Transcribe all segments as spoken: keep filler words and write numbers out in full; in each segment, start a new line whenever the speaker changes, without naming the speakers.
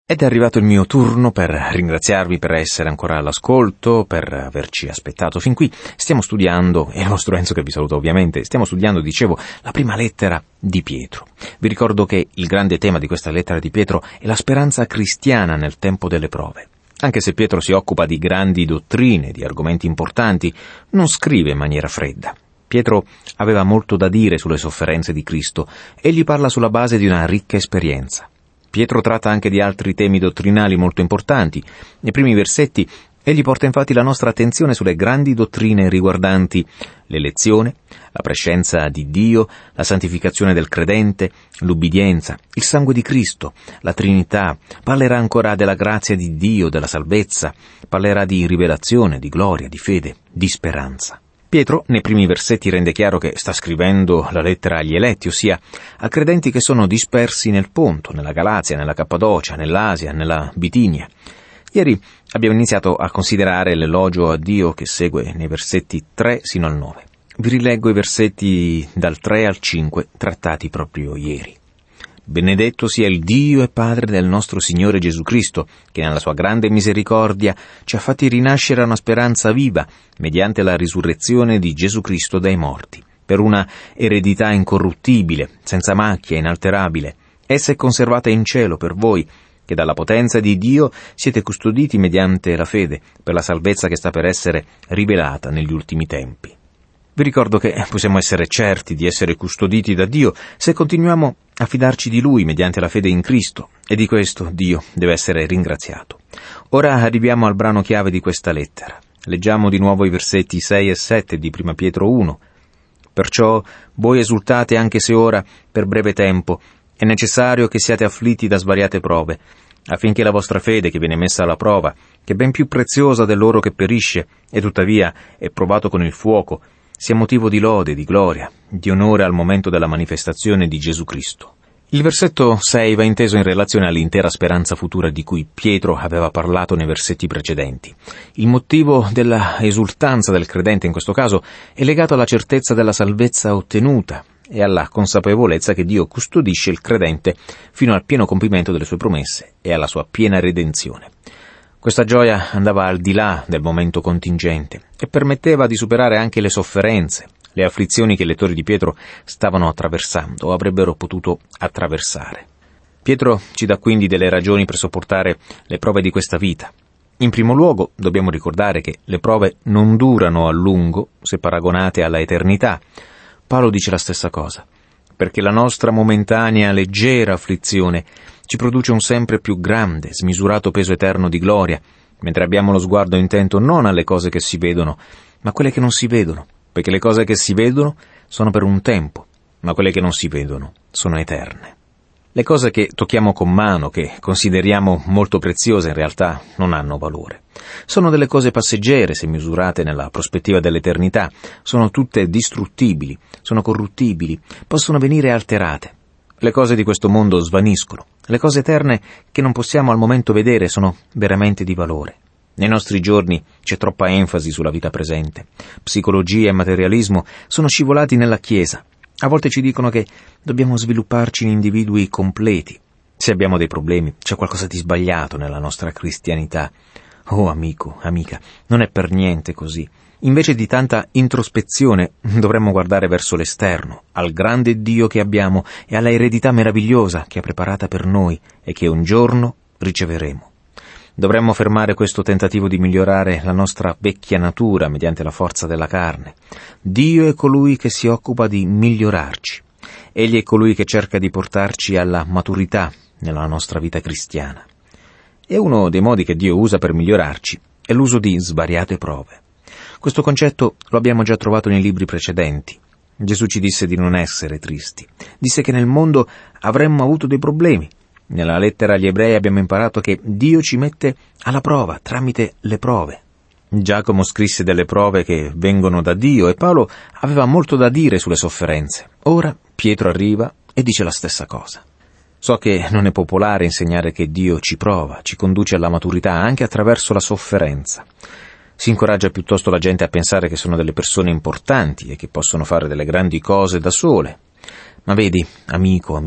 Ed è arrivato il mio turno per ringraziarvi per essere ancora all'ascolto, per averci aspettato fin qui. Stiamo studiando, e il vostro Enzo che vi saluta ovviamente, stiamo studiando, dicevo, la prima lettera di Pietro. Vi ricordo che il grande tema di questa lettera di Pietro è la speranza cristiana nel tempo delle prove. Anche se Pietro si occupa di grandi dottrine, di argomenti importanti, non scrive in maniera fredda. Pietro aveva molto da dire sulle sofferenze di Cristo e gli parla sulla base di una ricca esperienza. Pietro tratta anche di altri temi dottrinali molto importanti. Nei primi versetti egli porta infatti la nostra attenzione sulle grandi dottrine riguardanti l'elezione, la prescienza di Dio, la santificazione del credente, l'ubbidienza, il sangue di Cristo, la Trinità. Parlerà ancora della grazia di Dio, della salvezza, parlerà di rivelazione, di gloria, di fede, di speranza. Pietro, nei primi versetti, rende chiaro che sta scrivendo la lettera agli eletti, ossia a credenti che sono dispersi nel Ponto, nella Galazia, nella Cappadocia, nell'Asia, nella Bitinia. Ieri abbiamo iniziato a considerare l'elogio a Dio che segue nei versetti tre sino al nove. Vi rileggo i versetti dal tre al cinque, trattati proprio ieri. Benedetto sia il Dio e Padre del nostro Signore Gesù Cristo, che nella sua grande misericordia ci ha fatti rinascere a una speranza viva, mediante la risurrezione di Gesù Cristo dai morti, per una eredità incorruttibile, senza macchia, inalterabile. Essa è conservata in cielo per voi, che dalla potenza di Dio siete custoditi mediante la fede, per la salvezza che sta per essere rivelata negli ultimi tempi. Vi ricordo che possiamo essere certi di essere custoditi da Dio se continuiamo a fidarci di Lui mediante la fede in Cristo, e di questo Dio deve essere ringraziato. Ora arriviamo al brano chiave di questa lettera. Leggiamo di nuovo i versetti sei e sette di Prima Pietro uno. Perciò voi esultate anche se ora, per breve tempo, è necessario che siate afflitti da svariate prove, affinché la vostra fede che viene messa alla prova, che è ben più preziosa dell'oro che perisce, e tuttavia è provato con il fuoco, sia motivo di lode, di gloria, di onore al momento della manifestazione di Gesù Cristo. Il versetto sei va inteso in relazione all'intera speranza futura di cui Pietro aveva parlato nei versetti precedenti. Il motivo della esultanza del credente in questo caso è legato alla certezza della salvezza ottenuta e alla consapevolezza che Dio custodisce il credente fino al pieno compimento delle sue promesse e alla sua piena redenzione. Questa gioia andava al di là del momento contingente e permetteva di superare anche le sofferenze, le afflizioni che i lettori di Pietro stavano attraversando o avrebbero potuto attraversare. Pietro ci dà quindi delle ragioni per sopportare le prove di questa vita. In primo luogo dobbiamo ricordare che le prove non durano a lungo se paragonate alla eternità. Paolo dice la stessa cosa, perché la nostra momentanea leggera afflizione ci produce un sempre più grande, smisurato peso eterno di gloria, mentre abbiamo lo sguardo intento non alle cose che si vedono, ma a quelle che non si vedono, perché le cose che si vedono sono per un tempo, ma quelle che non si vedono sono eterne. Le cose che tocchiamo con mano, che consideriamo molto preziose, in realtà non hanno valore. Sono delle cose passeggere se misurate nella prospettiva dell'eternità, sono tutte distruttibili, sono corruttibili, possono venire alterate. Le cose di questo mondo svaniscono, le cose eterne che non possiamo al momento vedere sono veramente di valore. Nei nostri giorni c'è troppa enfasi sulla vita presente. Psicologia e materialismo sono scivolati nella Chiesa. A volte ci dicono che dobbiamo svilupparci in individui completi. Se abbiamo dei problemi, c'è qualcosa di sbagliato nella nostra cristianità. Oh amico, amica, non è per niente così. Invece di tanta introspezione dovremmo guardare verso l'esterno, al grande Dio che abbiamo e alla eredità meravigliosa che ha preparata per noi e che un giorno riceveremo. Dovremmo fermare questo tentativo di migliorare la nostra vecchia natura mediante la forza della carne. Dio è colui che si occupa di migliorarci. Egli è colui che cerca di portarci alla maturità nella nostra vita cristiana. E uno dei modi che Dio usa per migliorarci è l'uso di svariate prove. Questo concetto lo abbiamo già trovato nei libri precedenti. Gesù ci disse di non essere tristi. Disse che nel mondo avremmo avuto dei problemi. Nella lettera agli Ebrei abbiamo imparato che Dio ci mette alla prova tramite le prove. Giacomo scrisse delle prove che vengono da Dio e Paolo aveva molto da dire sulle sofferenze. Ora Pietro arriva e dice la stessa cosa. So che non è popolare insegnare che Dio ci prova, ci conduce alla maturità anche attraverso la sofferenza. Si incoraggia piuttosto la gente a pensare che sono delle persone importanti e che possono fare delle grandi cose da sole. Ma vedi, amico, amica,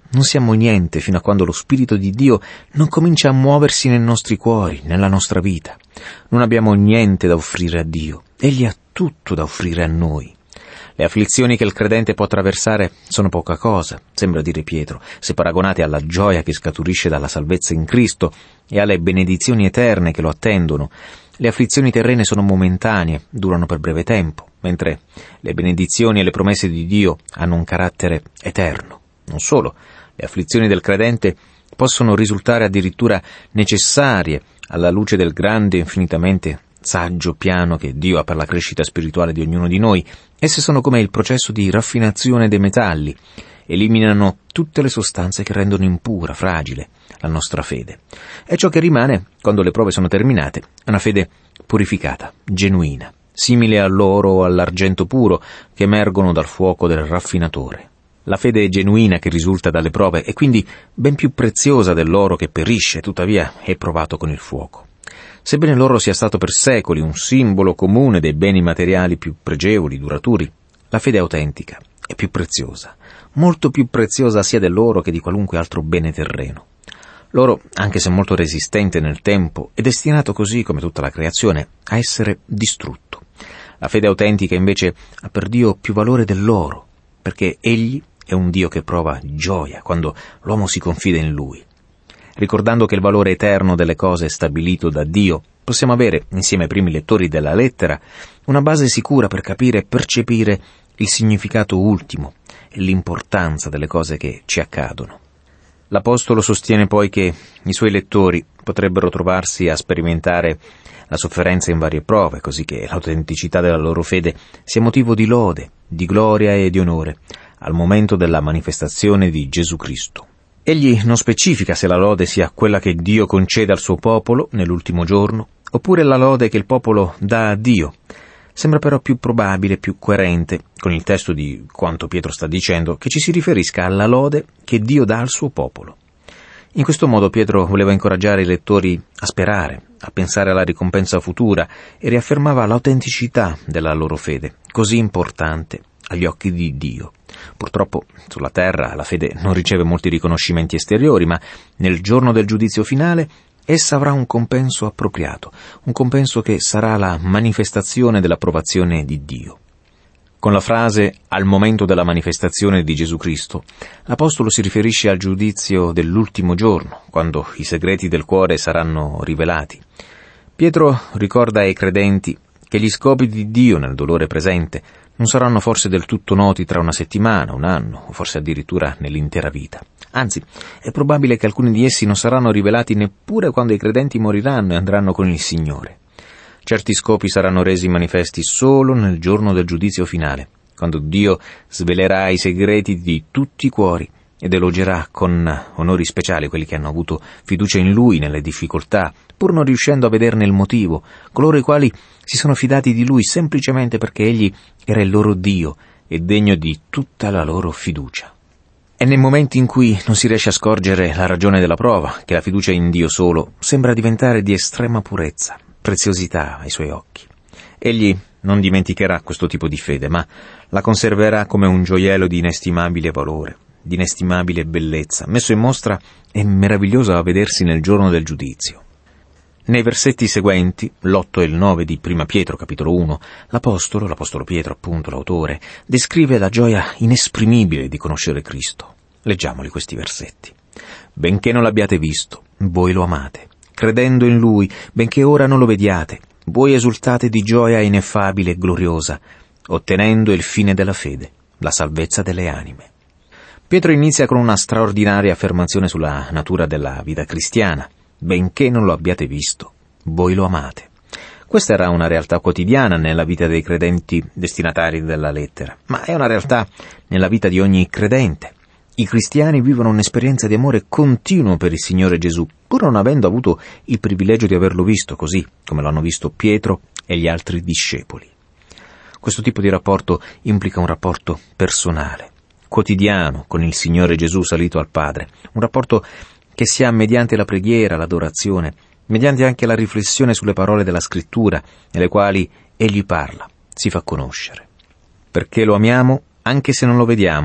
non siamo niente fino a quando lo Spirito di Dio non comincia a muoversi nei nostri cuori, nella nostra vita. Non abbiamo niente da offrire a Dio. Egli ha tutto da offrire a noi. Le afflizioni che il credente può attraversare sono poca cosa, sembra dire Pietro, se paragonate alla gioia che scaturisce dalla salvezza in Cristo e alle benedizioni eterne che lo attendono. Le afflizioni terrene sono momentanee, durano per breve tempo, mentre le benedizioni e le promesse di Dio hanno un carattere eterno. Non solo, le afflizioni del credente possono risultare addirittura necessarie alla luce del grande, infinitamente saggio piano che Dio ha per la crescita spirituale di ognuno di noi. Esse sono come il processo di raffinazione dei metalli, eliminano tutte le sostanze che rendono impura, fragile la nostra fede. E ciò che rimane, quando le prove sono terminate, è una fede purificata, genuina, simile all'oro o all'argento puro che emergono dal fuoco del raffinatore. La fede genuina che risulta dalle prove è quindi ben più preziosa dell'oro che perisce, tuttavia è provato con il fuoco. Sebbene l'oro sia stato per secoli un simbolo comune dei beni materiali più pregevoli, duraturi, la fede autentica è più preziosa, molto più preziosa sia dell'oro che di qualunque altro bene terreno. L'oro, anche se molto resistente nel tempo, è destinato così, come tutta la creazione, a essere distrutto. La fede autentica invece ha per Dio più valore dell'oro, perché Egli è un Dio che prova gioia quando l'uomo si confida in Lui. Ricordando che il valore eterno delle cose è stabilito da Dio, possiamo avere, insieme ai primi lettori della lettera, una base sicura per capire e percepire il significato ultimo e l'importanza delle cose che ci accadono. L'Apostolo sostiene poi che i suoi lettori potrebbero trovarsi a sperimentare la sofferenza in varie prove, così che l'autenticità della loro fede sia motivo di lode, di gloria e di onore al momento della manifestazione di Gesù Cristo. Egli non specifica se la lode sia quella che Dio concede al suo popolo nell'ultimo giorno, oppure la lode che il popolo dà a Dio. Sembra però più probabile, più coerente con il testo di quanto Pietro sta dicendo, che ci si riferisca alla lode che Dio dà al suo popolo. In questo modo Pietro voleva incoraggiare i lettori a sperare, a pensare alla ricompensa futura e riaffermava l'autenticità della loro fede, così importante agli occhi di Dio. Purtroppo sulla terra la fede non riceve molti riconoscimenti esteriori, ma nel giorno del giudizio finale essa avrà un compenso appropriato, un compenso che sarà la manifestazione dell'approvazione di Dio. Con la frase «al momento della manifestazione di Gesù Cristo», l'Apostolo si riferisce al giudizio dell'ultimo giorno, quando i segreti del cuore saranno rivelati. Pietro ricorda ai credenti che gli scopi di Dio nel dolore presente non saranno forse del tutto noti tra una settimana, un anno, o forse addirittura nell'intera vita. Anzi, è probabile che alcuni di essi non saranno rivelati neppure quando i credenti moriranno e andranno con il Signore. Certi scopi saranno resi manifesti solo nel giorno del giudizio finale, quando Dio svelerà i segreti di tutti i cuori ed elogerà con onori speciali quelli che hanno avuto fiducia in Lui nelle difficoltà, pur non riuscendo a vederne il motivo, coloro i quali si sono fidati di Lui semplicemente perché Egli era il loro Dio e degno di tutta la loro fiducia. È nei momenti in cui non si riesce a scorgere la ragione della prova che la fiducia in Dio solo sembra diventare di estrema purezza, preziosità ai Suoi occhi. Egli non dimenticherà questo tipo di fede, ma la conserverà come un gioiello di inestimabile valore, di inestimabile bellezza, messo in mostra e meraviglioso a vedersi nel giorno del giudizio. Nei versetti seguenti, l'otto e il nove di Prima Pietro, capitolo uno, l'Apostolo, l'Apostolo Pietro, appunto l'autore, descrive la gioia inesprimibile di conoscere Cristo. Leggiamoli questi versetti. «Benché non l'abbiate visto, voi lo amate. Credendo in Lui, benché ora non lo vediate, voi esultate di gioia ineffabile e gloriosa, ottenendo il fine della fede, la salvezza delle anime». Pietro inizia con una straordinaria affermazione sulla natura della vita cristiana. Benché non lo abbiate visto, voi lo amate. Questa era una realtà quotidiana nella vita dei credenti destinatari della lettera, ma è una realtà nella vita di ogni credente. I cristiani vivono un'esperienza di amore continuo per il Signore Gesù, pur non avendo avuto il privilegio di averlo visto così come lo hanno visto Pietro e gli altri discepoli. Questo tipo di rapporto implica un rapporto personale, quotidiano con il Signore Gesù salito al Padre, un rapporto che si ha mediante la preghiera, l'adorazione, mediante anche la riflessione sulle parole della Scrittura, nelle quali Egli parla, si fa conoscere. Perché lo amiamo, anche se non lo vediamo,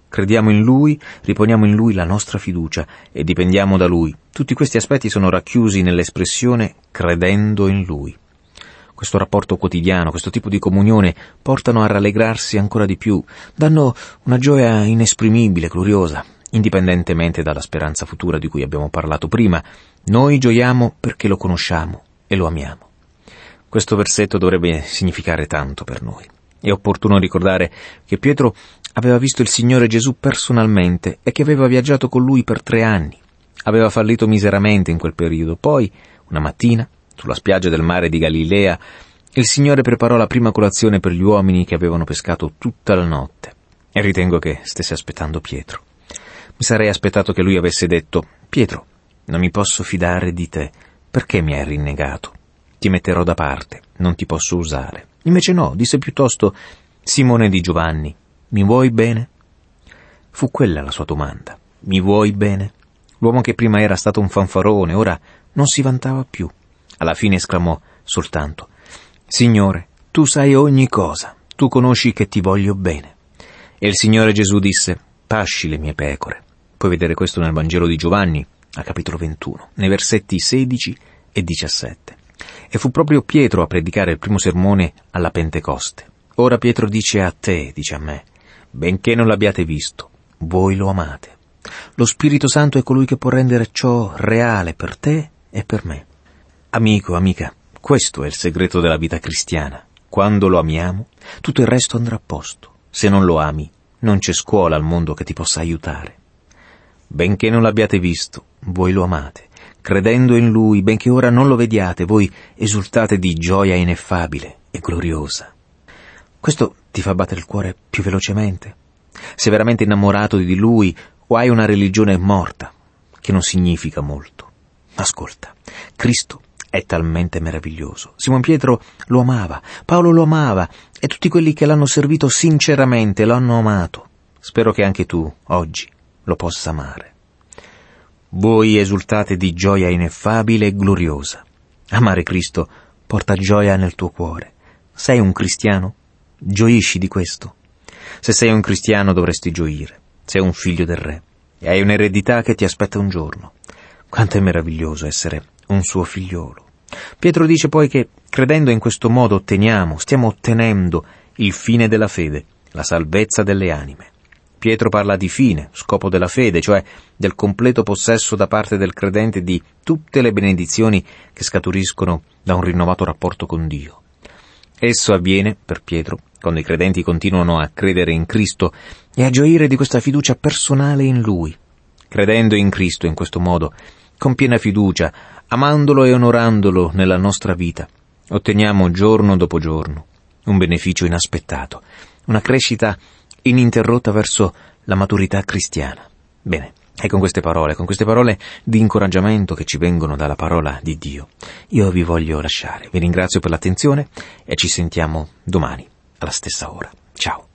Crediamo in Lui, riponiamo in Lui la nostra fiducia e dipendiamo da Lui. Tutti questi aspetti sono racchiusi nell'espressione credendo in Lui. Questo rapporto quotidiano, questo tipo di comunione portano a rallegrarsi ancora di più, danno una gioia inesprimibile, gloriosa, indipendentemente dalla speranza futura di cui abbiamo parlato prima. Noi gioiamo perché lo conosciamo e lo amiamo. Questo versetto dovrebbe significare tanto per noi. È opportuno ricordare che Pietro aveva visto il Signore Gesù personalmente e che aveva viaggiato con Lui per tre anni. Aveva fallito miseramente in quel periodo. Poi, una mattina, sulla spiaggia del mare di Galilea, il Signore preparò la prima colazione per gli uomini che avevano pescato tutta la notte. E ritengo che stesse aspettando Pietro. Mi sarei aspettato che Lui avesse detto: Pietro, non mi posso fidare di te, perché mi hai rinnegato? Ti metterò da parte, non ti posso usare. Invece no, disse piuttosto: Simone di Giovanni, mi vuoi bene? Fu quella la sua domanda. Mi vuoi bene? L'uomo che prima era stato un fanfarone, ora non si vantava più. Alla fine esclamò soltanto: Signore, tu sai ogni cosa, tu conosci che ti voglio bene. E il Signore Gesù disse: pasci le mie pecore. Puoi vedere questo nel Vangelo di Giovanni, al capitolo ventuno, nei versetti sedici e diciassette. E fu proprio Pietro a predicare il primo sermone alla Pentecoste. Ora Pietro dice a te, dice a me: benché non l'abbiate visto, voi lo amate. Lo Spirito Santo è colui che può rendere ciò reale per te e per me. Amico, amica, questo è il segreto della vita cristiana. Quando lo amiamo, tutto il resto andrà a posto. Se non lo ami, non c'è scuola al mondo che ti possa aiutare. Benché non l'abbiate visto, voi lo amate. Credendo in Lui, benché ora non lo vediate, voi esultate di gioia ineffabile e gloriosa. Questo ti fa battere il cuore più velocemente? Sei veramente innamorato di Lui o hai una religione morta, che non significa molto? Ascolta, Cristo è talmente meraviglioso. Simon Pietro lo amava, Paolo lo amava e tutti quelli che l'hanno servito sinceramente lo hanno amato. Spero che anche tu, oggi, lo possa amare. Voi esultate di gioia ineffabile e gloriosa. Amare Cristo porta gioia nel tuo cuore. Sei un cristiano? Gioisci di questo? Se sei un cristiano dovresti gioire. Sei un figlio del Re e hai un'eredità che ti aspetta un giorno. Quanto è meraviglioso essere un suo figliolo. Pietro dice poi che credendo in questo modo otteniamo, stiamo ottenendo il fine della fede, la salvezza delle anime. Pietro parla di fine, scopo della fede, cioè del completo possesso da parte del credente di tutte le benedizioni che scaturiscono da un rinnovato rapporto con Dio. Esso avviene, per Pietro, quando i credenti continuano a credere in Cristo e a gioire di questa fiducia personale in Lui. Credendo in Cristo in questo modo, con piena fiducia, amandolo e onorandolo nella nostra vita, otteniamo giorno dopo giorno un beneficio inaspettato, una crescita ininterrotta verso la maturità cristiana. Bene, è con queste parole, con queste parole di incoraggiamento che ci vengono dalla parola di Dio, io vi voglio lasciare. Vi ringrazio per l'attenzione e ci sentiamo domani, alla stessa ora. Ciao.